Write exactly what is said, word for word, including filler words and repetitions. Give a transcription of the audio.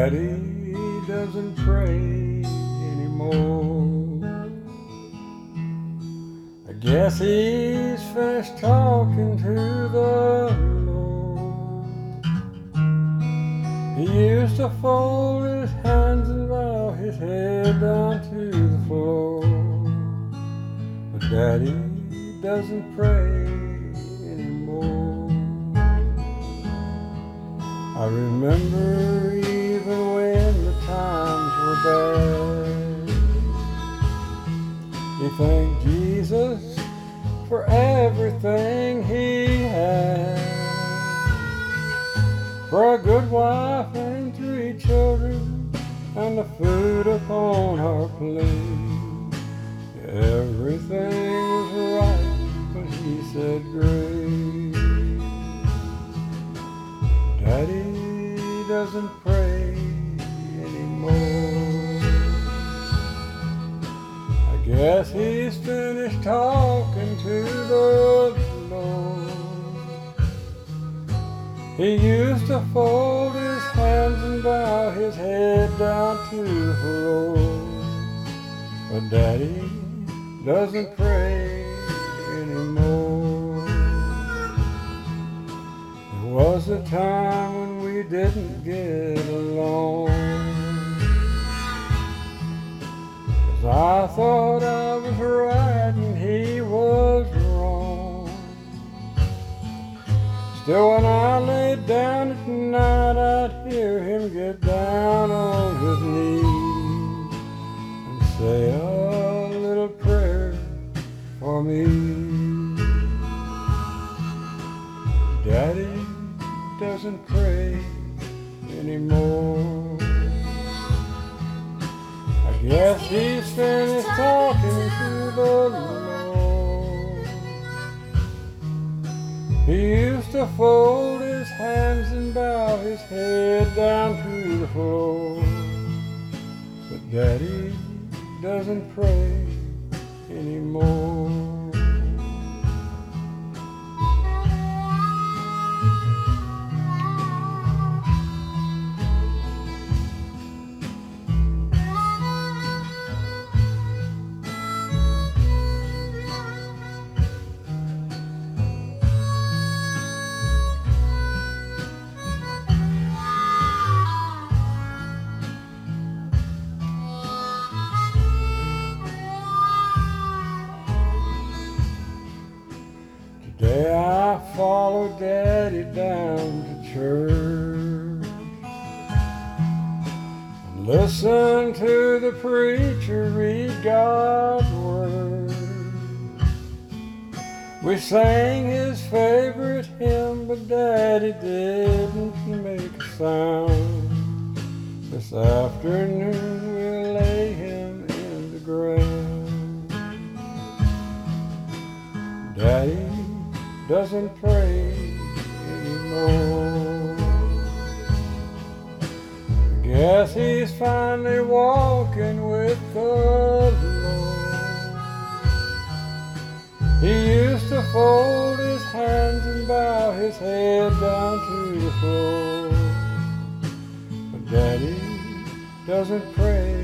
Daddy doesn't pray anymore. I guess he's finished talking to the Lord. He used to fold his hands and bow his head down to the floor. But Daddy doesn't pray anymore. I remember even when the times were bad, he thanked Jesus for everything he had, for a good wife and three children and the food upon our plate. Everything was right, but he said grace. Daddy doesn't pray anymore. I guess he's finished talking to the Lord. He used to fold his hands and bow his head down to the floor. But Daddy doesn't pray anymore. There was a time when we didn't get along, 'cause I thought I was right and he was wrong. Still, when I laid down at night, I'd hear him get down on his knees and say a little prayer for me. Daddy doesn't pray anymore. I guess he's finished talking to the Lord. He used to fold his hands and bow his head down to the floor. But Daddy doesn't pray anymore. Today I followed Daddy down to church and listened to the preacher read God's word. We sang his favorite hymn, but Daddy didn't make a sound. This afternoon we'll lay him in the ground. Daddy doesn't pray anymore. I guess he's finally walking with the Lord. He used to fold his hands and bow his head down to the floor. But Daddy doesn't pray